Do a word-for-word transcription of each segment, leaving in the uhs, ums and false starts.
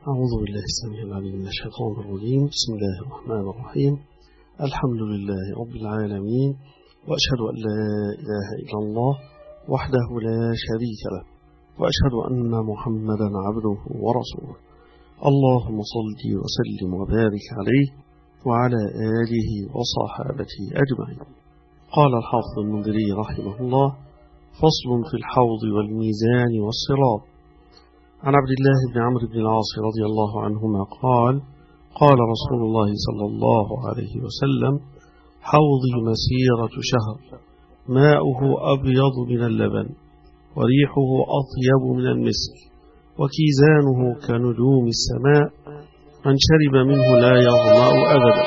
أعوذ بالله السميع العليم من الشيطان الرجيم. بسم الله الرحمن الرحيم. الحمد لله رب العالمين، وأشهد أن لا إله إلا الله وحده لا شريك له، وأشهد أن محمدا عبده ورسوله. اللهم صل وسلم وبارك عليه وعلى آله وصحابته أجمعين. قال الحافظ المنذري رحمه الله: فصل في الحوض والميزان والصراط. عن عبد الله بن عمرو بن العاص رضي الله عنهما قال: قال رسول الله صلى الله عليه وسلم: حوضي مسيرة شهر، ماؤه أبيض من اللبن، وريحه أطيب من المسك، وكيزانه كنجوم السماء، من شرب منه لا يظمأ أبدا.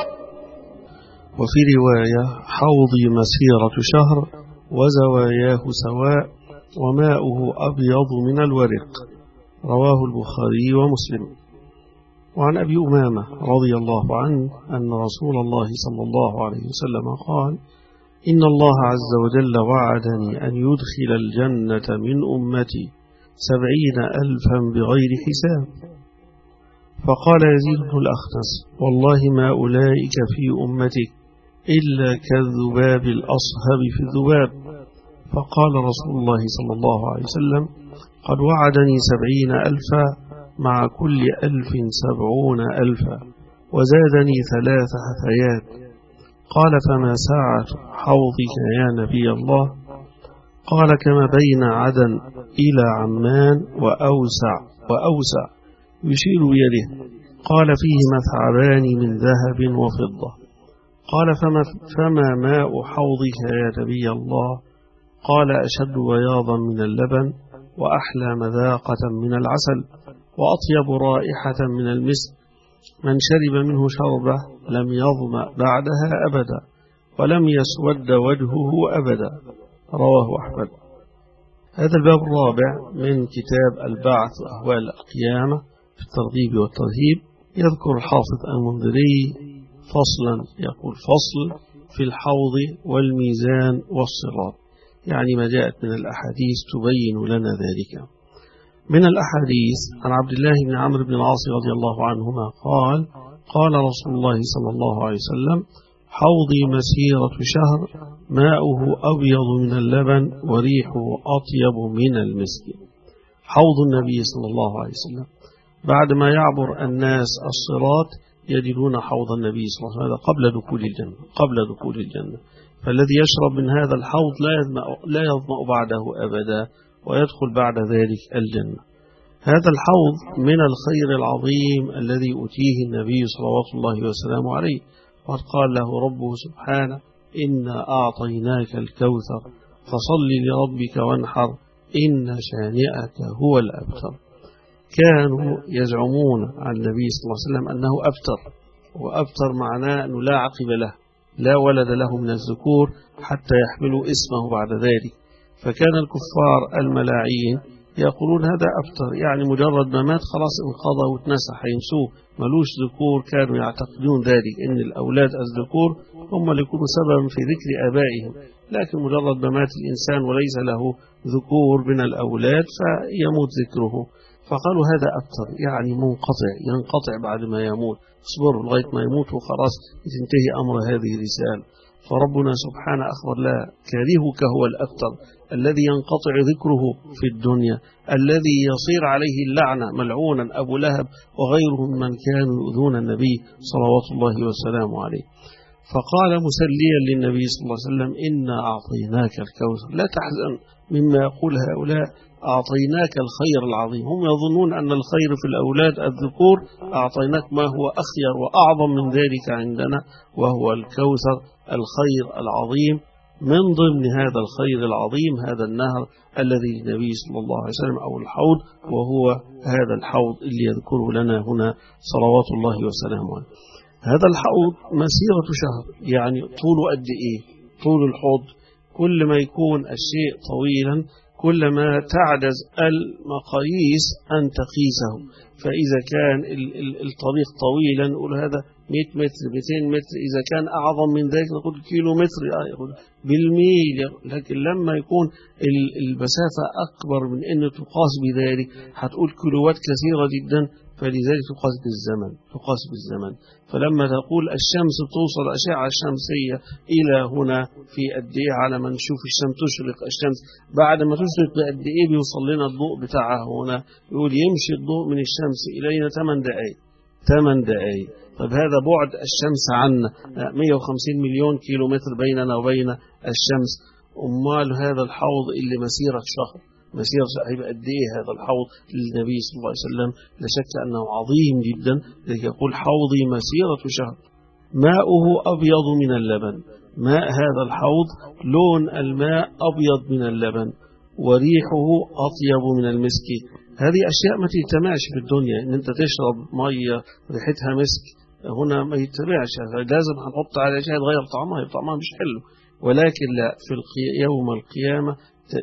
وفي رواية: حوضي مسيرة شهر، وزواياه سواء، وماؤه أبيض من الورق. رواه البخاري ومسلم. وعن أبي أمامة رضي الله عنه أن رسول الله صلى الله عليه وسلم قال: إن الله عز وجل وعدني أن يدخل الجنة من أمتي سبعين ألفا بغير حساب. فقال يزيد بن الأخنس: والله ما أولئك في أمتك إلا كالذباب الأصهب في الذباب. فقال رسول الله صلى الله عليه وسلم: قد وعدني سبعين ألفا، مع كل ألف سبعون ألفا، وزادني ثلاث حثيات. قال: فما ساعة حوضك يا نبي الله؟ قال: كما بين عدن إلى عمان وأوسع وأوسع، يشير بيده. قال: فيه مثعبان من ذهب وفضة. قال: فما, فما ماء حوضك يا نبي الله؟ قال: أشد بياضا من اللبن، وأحلى مذاقة من العسل، وأطيب رائحة من المسك، من شرب منه شربة لم يظمأ بعدها أبدا، ولم يسود وجهه أبدا. رواه أحمد. هذا الباب الرابع من كتاب البعث وأهوال القيامة في الترغيب والترهيب. يذكر الحافظ المنذري فصلا، يقول: فصل في الحوض والميزان والصراط، يعني ما جاءت من الأحاديث تبين لنا ذلك. من الأحاديث عن عبد الله بن عمرو بن العاص رضي الله عنهما قال: قال رسول الله صلى الله عليه وسلم: حوضي مسيرة شهر، ماؤه أبيض من اللبن، وريحه أطيب من المسك. حوض النبي صلى الله عليه وسلم بعد ما يعبر الناس الصراط يجدون حوض النبي صلى الله عليه وسلم قبل دخول الجنة قبل دخول الجنة فالذي يشرب من هذا الحوض لا يظمأ, لا يظمأ بعده أبدا، ويدخل بعد ذلك الجنة. هذا الحوض من الخير العظيم الذي أتيه النبي صلوات الله وسلامه عليه، وقد قال له ربه سبحانه: إنا أعطيناك الكوثر فصل لربك وانحر إن شانئك هو الأبتر. كانوا يزعمون عن النبي صلى الله عليه وسلم أنه أبتر، وأبتر معناه أنه لا عقب له، لا ولد له من الذكور حتى يحملوا اسمه بعد ذلك. فكان الكفار الملاعين يقولون هذا أبتر، يعني مجرد ما مات خلاص انقضى واتنسى، هينسوه، ملوش ذكور. كانوا يعتقدون ذلك، إن الأولاد الذكور هم اللي يكونوا سببا في ذكر آبائهم، لكن مجرد ما مات الإنسان وليس له ذكور من الأولاد فيموت ذكره. فقالوا هذا أبتر، يعني منقطع، ينقطع بعد ما يموت، اصبروا لغاية ما يموت وخلاص تنتهي أمر هذه الرسالة. فربنا سبحانه أخبر: لا، كرهك هو الأبتر الذي ينقطع ذكره في الدنيا، الذي يصير عليه اللعنة، ملعونا أبو لهب وغيرهم من كانوا يؤذون النبي صلوات الله وسلامه عليه. فقال مسليا للنبي صلى الله عليه وسلم: إنا أعطيناك الكوثر، لا تحزن مما يقول هؤلاء، أعطيناك الخير العظيم. هم يظنون أن الخير في الأولاد الذكور، أعطيناك ما هو أخير وأعظم من ذلك عندنا، وهو الكوثر، الخير العظيم. من ضمن هذا الخير العظيم هذا النهر الذي للنبي صلى الله عليه وسلم، أو الحوض، وهو هذا الحوض اللي يذكره لنا هنا صلوات الله وسلامه عليه. هذا الحوض مسيرة شهر، يعني طوله قد إيه؟ طول الحوض كل ما يكون الشيء طويلا كلما تعجز المقاييس أن تقيسه. فإذا كان الطريق طويلا نقول هذا مئة متر، مئتين متر، إذا كان أعظم من ذلك نقول كيلو متر، بالميل. لكن لما يكون المسافة أكبر من أن تقاس بذلك هتقول كيلوات كثيرة جدا، فلذلك تقاس بالزمن تقاس بالزمن فلما تقول الشمس توصل أشعة الشمسية إلى هنا في قد إيه، على ما نشوف الشمس تشرق الشمس بعد ما تشرق بقد إيه بيوصل لنا الضوء بتاعها هنا، يقول يمشي الضوء من الشمس إلينا ثمان دقائق ثمان دقائق. طب هذا بعد الشمس عنا مئة وخمسين مليون كيلومتر بيننا وبين الشمس، أمال هذا الحوض اللي مسيرة شهر مسيرة هيبقى قد إيه هذا الحوض للنبي صلى الله عليه وسلم؟ لا شك أنه عظيم جدا، يقول حوضي مسيرة شهر ماؤه أبيض من اللبن. ماء هذا الحوض لون الماء أبيض من اللبن وريحه أطيب من المسك. هذه أشياء ما تجتمعش في الدنيا، إن أنت تشرب مية ريحتها مسك هنا ما يتبعش، لازم هنحط على شيء يتغير طعمها، طعمها مش حلو. ولكن لا، في يوم القيامة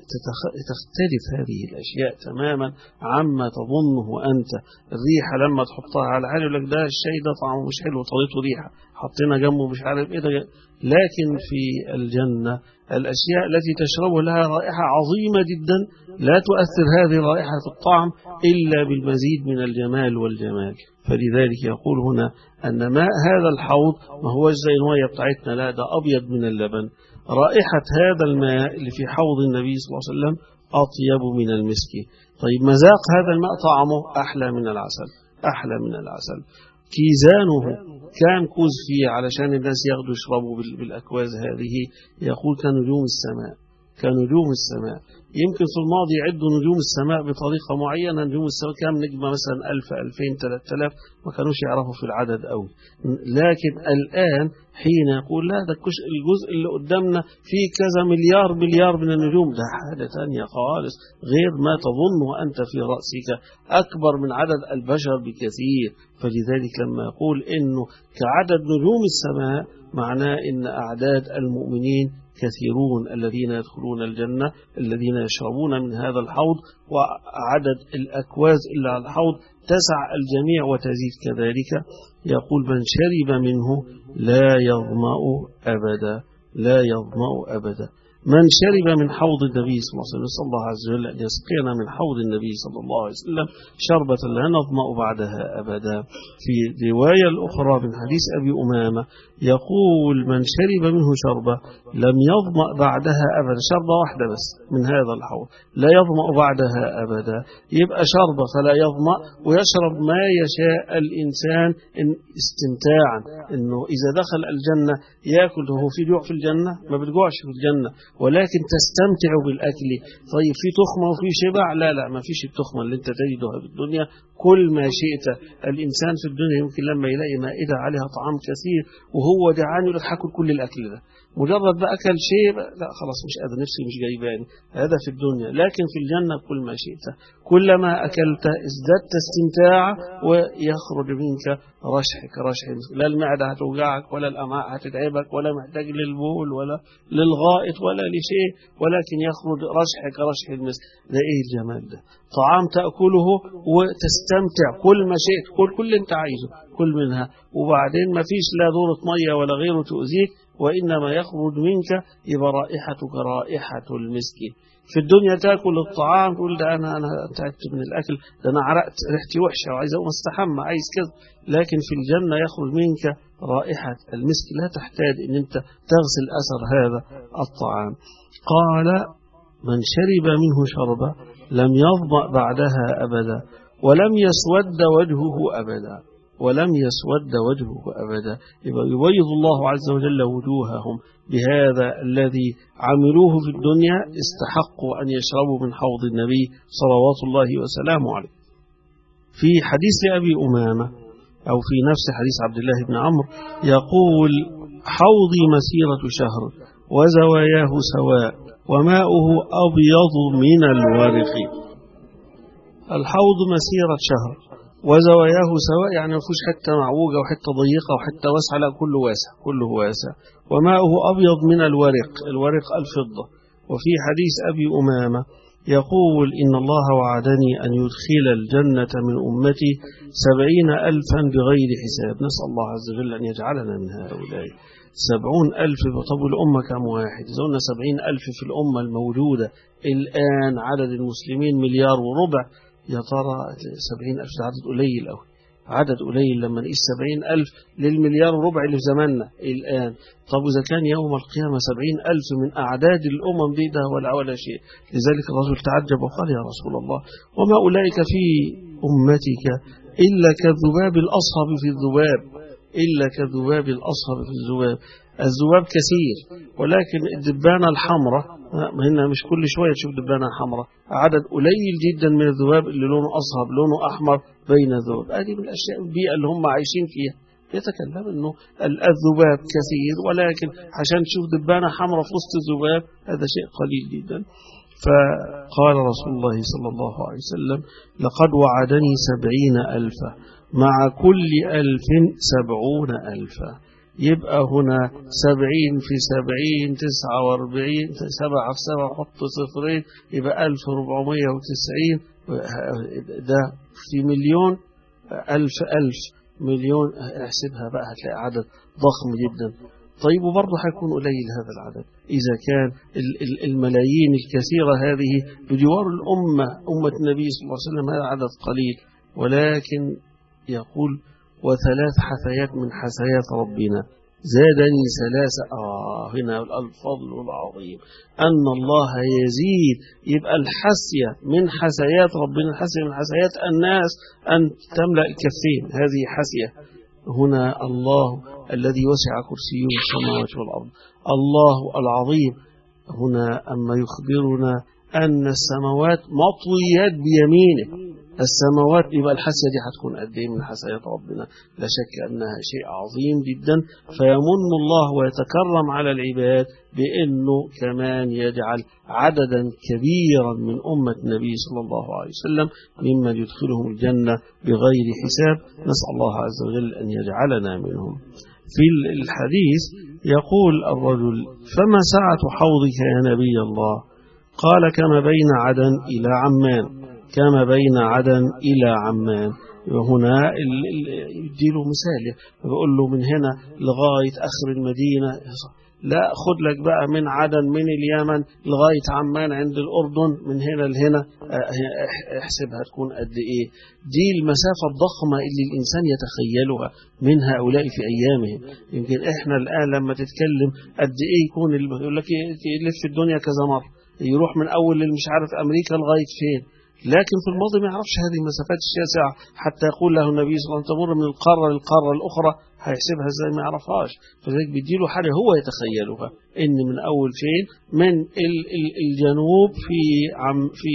تختلف هذه الأشياء تماما عما تظنه أنت. الريحة لما تحطها على حاجة يقول لك ده الشيء ده طعمه مش حلو طريقته ريحة، حطينا جنبه مش عارف إيه ده. لكن في الجنة الأشياء التي تشربه لها رائحة عظيمة جدا لا تؤثر هذه الرائحة في الطعم إلا بالمزيد من الجمال والجمال. فلذلك يقول هنا أن ماء هذا الحوض ما هو زي المية بتاعتنا، لا ده أبيض من اللبن. رائحة هذا الماء اللي في حوض النبي صلى الله عليه وسلم أطيب من المسك. طيب مذاق هذا الماء طعمه أحلى من العسل أحلى من العسل. كيزانه كان كوز فيه علشان الناس ياخدوا يشربوا بالأكواز هذه، يقول كنجوم السماء كنجوم السماء. يمكن في الماضي يعدوا نجوم السماء بطريقة معينة، نجوم السماء كام نجمة مثلا ألف ألفين ثلاثة آلاف، ما كانوش يعرفوا في العدد أوي. لكن الآن حين يقول لا ده الجزء اللي قدامنا فيه كذا مليار مليار من النجوم، ده حاجة تانية خالص غير ما تظنه أنت في رأسك، أكبر من عدد البشر بكثير. فلذلك لما يقول إنه كعدد نجوم السماء معناه إن أعداد المؤمنين كثيرون الذين يدخلون الجنة الذين يشربون من هذا الحوض، وعدد الأكواز إلا على الحوض تسع الجميع وتزيد كذلك. يقول من شرب منه لا يظمأ أبدا لا يظمأ أبدا. من شرب من حوض النبي صلى الله عليه وسلم، نسأل الله عز وجل أن يسقينا من حوض النبي صلى الله عليه وسلم شربة لا نظمأ بعدها أبدا. في رواية الأخرى من حديث أبي أمامة يقول من شرب منه شربة لم يظمأ بعدها أبدا، شربة واحدة بس من هذا الحوض لا يظمأ بعدها أبدا. يبقى شربة فلا يظمأ، ويشرب ما يشاء الإنسان استمتاعا، إنه إذا دخل الجنة يأكل. هو في جوع في الجنة؟ ما بتجوعش في الجنة، ولكن تستمتع بالأكل. طيب في تخمة وفي شبع؟ لا لا، ما فيش التخمة اللي انت تجدها في الدنيا. كل ما شئت. الإنسان في الدنيا يمكن لما يلاقي مائدة عليها طعام كثير وهو جعان يقول لك هاكل كل الأكل ده، مجرد بقى أكل شيء لا خلاص مش قادر نفسي مش جايباني. هذا في الدنيا. لكن في الجنة كل ما شئت، كلما أكلت ازددت استمتاعا ويخرج منك رشحك رشح. لا المعدة هتوجعك ولا الأمعاء هتتعبك ولا محتاج للبول ولا للغائط ولا لشيء، ولكن يخرج رشحك رشح المسك. ده إيه الجمال ده؟ طعام تأكله وتستمتع كل ما شئت، كل كل انت عايزه كل منها، وبعدين ما فيش لا دورة مية ولا غيره تؤذيك، وإنما يخرج منك يبقى رائحتك رائحة المسك. في الدنيا تأكل الطعام تقول ده أنا أنا تعبت من الأكل، ده أنا عرقت ريحتي وحشة وعايز أقوم أستحمى عايز كذا. لكن في الجنة يخرج منك رائحة المسك، لا تحتاج أن أنت تغسل أثر هذا الطعام. قال من شرب منه شربة لم يظمأ بعدها أبدا ولم يسود وجهه أبدا ولم يسود وجهه أبدا. يبيض الله عز وجل وجوههم بهذا الذي عملوه في الدنيا، استحقوا أن يشربوا من حوض النبي صلوات الله وسلامه عليه. في حديث لأبي أمامة أو في نفس حديث عبد الله بن عمرو يقول حوضي مسيرة شهر وزواياه سواء وماؤه أبيض من الورق. الحوض مسيرة شهر وزواياه سواء، يعني ما فيهوش حتة معوجة وحتة ضيقة وحتة واسعة، لا كله واسع كله واسع. وماؤه أبيض من الورق، الورق الفضة. وفي حديث أبي أمامة يقول إن الله وعدني أن يدخل الجنة من أمتي سبعين ألفا بغير حساب. نسأل الله عز وجل أن يجعلنا من هؤلاء. سبعون ألف. طب الأمة كم واحد؟ إذا قلنا سبعين ألف في الأمة الموجودة الآن، عدد المسلمين مليار وربع، يا ترى سبعين ألف عدد قليل أوي. عدد قليل لما نقيس سبعين ألف للمليار وربع اللي في زماننا الآن. طب إذا كان يوم القيامة سبعين ألف من أعداد الأمم دي ده ولا ولا شيء. لذلك الرجل تعجب وقال يا رسول الله وما أولئك في أمتك إلا كالذباب الأصهب في الذباب إلا كالذباب الأصهب في الذباب. الذباب كثير ولكن الدبانة الحمراء هنا مش كل شوية تشوف دبانة حمراء، عدد قليل جدا من الذباب اللي لونه أصهب لونه أحمر بين الذباب. هذه من الأشياء البيئة اللي هم عايشين فيها. يتكلم أنه الذباب كثير ولكن عشان تشوف دبانة حمراء في وسط الذباب هذا شيء قليل جدا. فقال رسول الله صلى الله عليه وسلم لقد وعدني سبعين ألفا مع كل ألف سبعون ألفا. يبقى هنا سبعين في سبعين تسعة واربعين سبعة في سبعة حط صفرين يبقى ألف وربعمية وتسعين. ده في مليون ألف ألف مليون احسبها بقى هتلاقي عدد ضخم جدا. طيب وبرضه هيكون قليل هذا العدد إذا كان الملايين الكثيرة هذه بجوار الأمة أمة النبي صلى الله عليه وسلم هذا عدد قليل. ولكن يقول وثلاث حثيات من حثيات ربنا زادني ثلاثة. آه هنا الفضل العظيم أن الله يزيد. يبقى الحثية من حثيات ربنا الحثية من حثيات الناس أن تملأ الكفين. هذه حثية. هنا الله الذي وسع كرسيه السماوات والأرض الله العظيم. هنا أما يخبرنا أن السماوات مطويات بيمينه السماوات يبقى الحسية دي هتكون قد ايه من حسيات ربنا؟ لا شك أنها شيء عظيم جدا. فيمن الله ويتكرم على العباد بأنه كمان يجعل عددا كبيرا من أمة النبي صلى الله عليه وسلم ممن يدخلهم الجنة بغير حساب. نسأل الله عز وجل أن يجعلنا منهم. في الحديث يقول الرجل فما سعة حوضك يا نبي الله؟ قال كما بين عدن إلى عمان كما بين عدن إلى عمان. وهنا يديله مثال يقول له من هنا لغاية آخر المدينة. لا خد لك بقى من عدن من اليمن لغاية عمان عند الأردن من هنا لهنا احسبها تكون قد إيه. دي المسافة الضخمة اللي الإنسان يتخيلها من هؤلاء في أيامهم. يمكن إحنا الآن لما تتكلم قد إيه يكون يقول لك يلف في الدنيا كذا مرة يروح من أول مش عارف أمريكا لغاية فين. لكن في الماضي ما يعرفش هذه المسافات الشاسعة حتى يقول له النبي صلى الله عليه وسلم تمر من القارة للقارة الأخرى هيحسبها ازاي ما يعرفهاش. فذلك بيديله حاجة هو يتخيلها إن من أول فين من الجنوب في عم في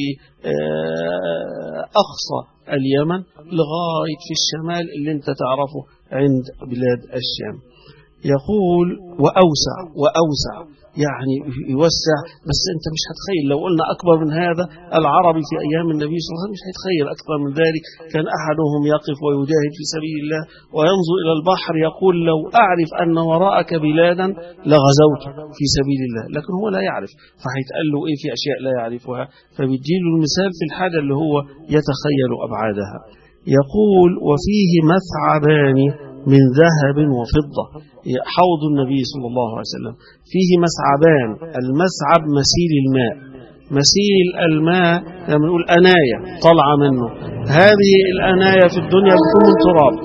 أقصى اليمن لغاية في الشمال اللي انت تعرفه عند بلاد الشام. يقول وأوسع وأوسع يعني يوسع. بس أنت مش هتخيل لو قلنا أكبر من هذا العربي في أيام النبي صلى الله عليه وسلم مش هيتخيل أكثر من ذلك. كان أحدهم يقف ويجاهد في سبيل الله وينظر إلى البحر يقول لو أعرف أن وراءك بلادا لغزوت في سبيل الله. لكن هو لا يعرف فهيتقال له إيه في أشياء لا يعرفها. فبيديله المثال في الحاجة اللي هو يتخيل أبعادها. يقول وفيه مثعبان من ذهب وفضة. حوض النبي صلى الله عليه وسلم فيه مسعبان. المسعب مسيل الماء. مسيل الماء لما نقول أناية طلع منه. هذه الأناية في الدنيا بتكون من تراب.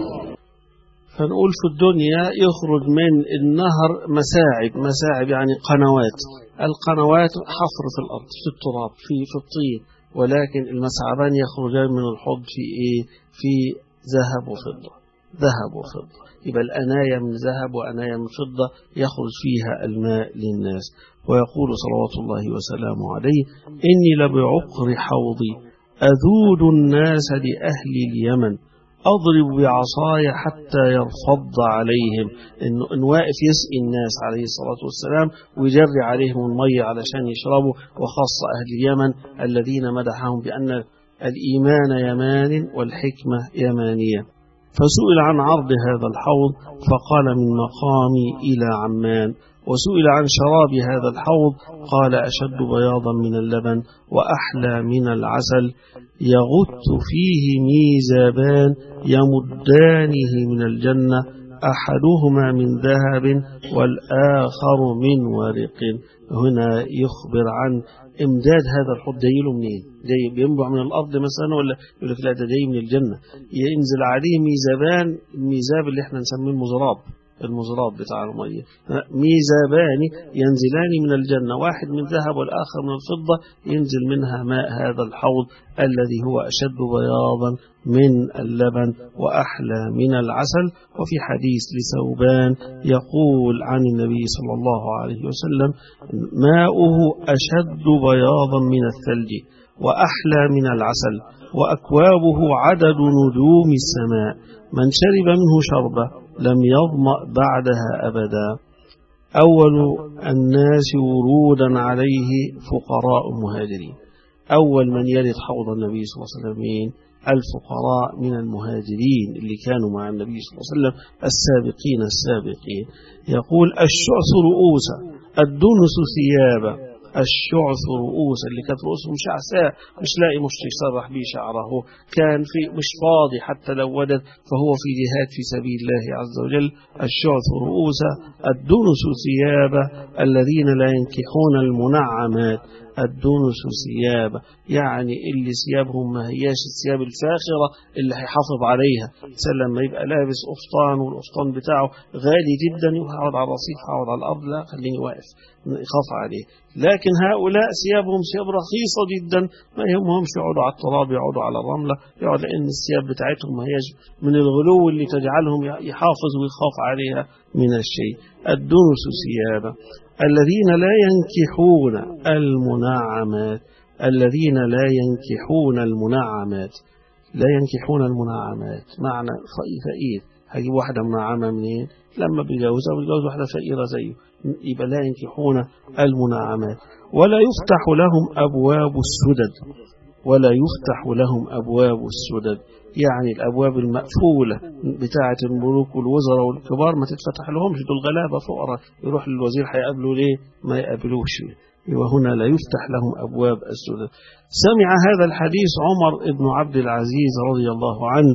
فنقول في الدنيا يخرج من النهر مساعب. مساعب يعني قنوات. القنوات حفر في الأرض في التراب في في الطين. ولكن المسعبان يخرجان من الحوض في إيه؟ في ذهب وفضة. ذهب وفضة. يبقى الأناية من ذهب وأناية من فضة يخرج فيها الماء للناس. ويقول صلوات الله وسلامه عليه إني لبعقر حوضي أذود الناس لأهل اليمن أضرب بعصاي حتى يرفض عليهم. إن واقف يسقي الناس عليه الصلاة والسلام ويجري عليهم المية علشان يشربوا. وخاصة أهل اليمن الذين مدحهم بأن الإيمان يمان والحكمة يمانية. فسئل عن عرض هذا الحوض فقال من مقامي إلى عمان. وسئل عن شراب هذا الحوض قال أشد بياضا من اللبن وأحلى من العسل يغت فيه ميزابان يمدانه من الجنة أحدهما من ذهب والآخر من ورق. هنا يخبر عن إمداد هذا الحوض. دليله منين؟ جاي بينبع من الأرض مثلا، ولا يقول لك لا ده جاي من الجنة. ينزل عليه ميزابان، الميزاب اللي احنا نسميه المزراب، المزراب بتاع المية، ميزابان ينزلان من الجنة، واحد من ذهب والآخر من الفضة، ينزل منها ماء هذا الحوض الذي هو أشد بياضا من اللبن وأحلى من العسل. وفي حديث لثوبان يقول عن النبي صلى الله عليه وسلم: ماؤه أشد بياضا من الثلج وأحلى من العسل، وأكوابه عدد نجوم السماء، من شرب منه شربة لم يظمأ بعدها أبدا. أول الناس ورودا عليه فقراء مهاجرين. أول من يرد حوض النبي صلى الله عليه وسلم مين؟ الفقراء من المهاجرين اللي كانوا مع النبي صلى الله عليه وسلم السابقين السابقين. يقول: الشعث رؤوسا، الدنس ثيابا. الشعث رؤوسا اللي كانت رؤوسهم شعثاء، مش لاقي مش يسرح بيه شعره، كان في مش فاضي حتى لو ودد، فهو في جهاد في سبيل الله عز وجل. الشعث رؤوسا، الدنس ثيابا، الذين لا ينكحون المنعمات. الدنس ثيابا يعني اللي ثيابهم ما هياش الثياب الفاخرة اللي هيحافظ عليها. مثلا لما يبقى لابس قفطان والقفطان بتاعه غالي جدا، يقعد على الرصيف، يقعد على الأرض، لا خليني واقف، يخاف عليه. لكن هؤلاء ثيابهم ثياب رخيصة جدا، ما يهمهمش يقعدوا على التراب، يقعدوا على الرملة، يقعد، لأن الثياب بتاعتهم ما هياش من الغلو اللي تجعلهم يحافظ ويخاف عليها من الشيء. الدنس ثيابا، الذين لا ينكحون المنعمات. الذين لا ينكحون المنعمات، لا ينكحون المنعمات معنى فقير، هجيب واحدة منعمة منين؟ لما بيجوزها بيجوز واحدة فقيرة زيه، يبقى لا ينكحون المنعمات. ولا يفتح لهم أبواب السدد، ولا يفتح لهم أبواب السدد يعني الأبواب المقفولة بتاعة الملوك والوزراء والكبار ما تتفتح لهمش، دول غلابة فقراء، يروح للوزير هيقابله ليه؟ ما يقابلوش. وهنا لا يفتح لهم أبواب السدد. سمع هذا الحديث عمر بن عبد العزيز رضي الله عنه،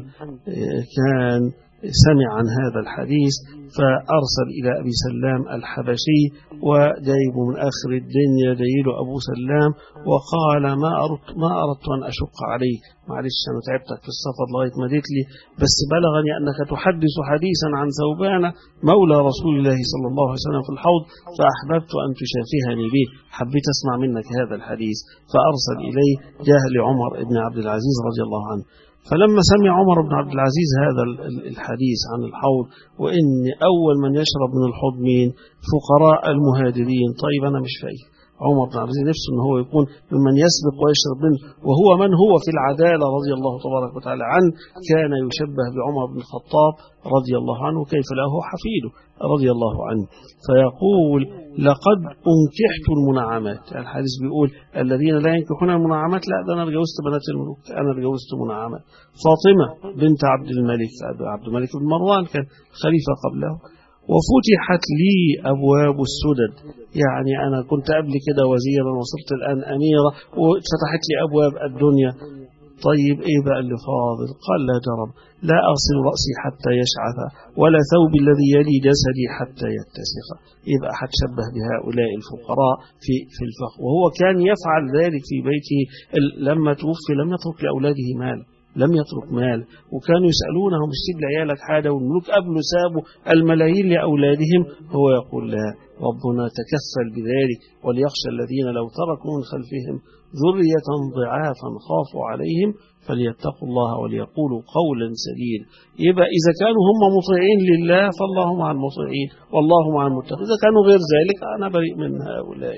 كان سمع عن هذا الحديث فأرسل إلى أبي سلام الحبشي، وجايبه من آخر الدنيا جايله أبو سلام، وقال: ما أردت, ما أردت أن أشق عليك، معلش أنا تعبتك في السفر لغاية ما جيت لي، بس بلغني أنك تحدث حديثا عن ثوبان مولى رسول الله صلى الله عليه وسلم في الحوض، فأحببت أن تشافهني به، حبيت أسمع منك هذا الحديث. فأرسل إليه جاهل عمر بن عبد العزيز رضي الله عنه. فلما سمع عمر بن عبد العزيز هذا الحديث عن الحوض، وإن أول من يشرب من الحوض مين؟ فقراء المهاجرين. طيب أنا مش فاهم، عمر بن عبد العزيز نفسه أنه هو يكون ممن يسبق ويشرب منه، وهو من هو في العدالة رضي الله تبارك وتعالى عنه، كان يشبه بعمر بن الخطاب رضي الله عنه، كيف له حفيده رضي الله عنه. فيقول: لقد أنكحت المنعمات. الحديث بيقول الذين لا ينكحون المنعمات، لا ده أنا رجوزت بنات الملوك، أنا رجوزت منعمات. فاطمة بنت عبد الملك، عبد الملك بن مروان كان خليفة قبله. وفتحت لي أبواب السدد، يعني أنا كنت قبل كده وزيرا وصرت الآن أميرة وفتحت لي أبواب الدنيا. طيب إيه بقى اللي فاضل؟ قال: لا جرب، لا أغسل رأسي حتى يشعث، ولا ثوب الذي يلي جسدي حتى يتسخ. يبقى هتشبه بهؤلاء الفقراء في في الفقر، وهو كان يفعل ذلك في بيته. لما توفي لم يترك لأولاده مال، لم يترك مال، وكانوا يسألونه: مش تسيب لعيالك حاجة؟ والملوك قبله سابوا الملايين لأولادهم. هو يقول: لا، ربنا تكفل بذلك، وليخشى الذين لو تركوا من خلفهم ذرية ضعافا خافوا عليهم فليتقوا الله وليقولوا قولا سديدا. يبقى إذا كانوا هم مطيعين لله فالله مع المطيعين والله مع المتقين، إذا كانوا غير ذلك أنا بريء من هؤلاء.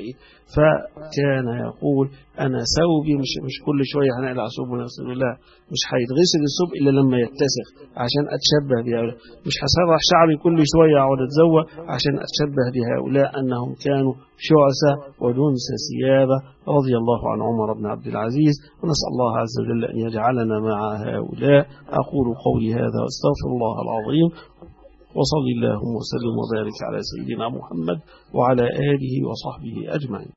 فكان يقول: أنا ثوبي مش مش كل شوية هنقلع ثوب ونغسل، الله مش هيتغسل الثوب إلا لما يتسخ عشان أتشبه بهؤلاء، مش هسرح شعري كل شوية أقعد أتزوى عشان أتشبه بهؤلاء أنهم كانوا شعثة ودنس ثيابة رضي الله عن عمر بن عبد العزيز. ونسأل الله عز وجل أن يجعلنا مع هؤلاء. أقول قولي هذا واستغفر الله العظيم، وصلي اللهم وسلم وبارك على سيدنا محمد وعلى آله وصحبه أجمعين.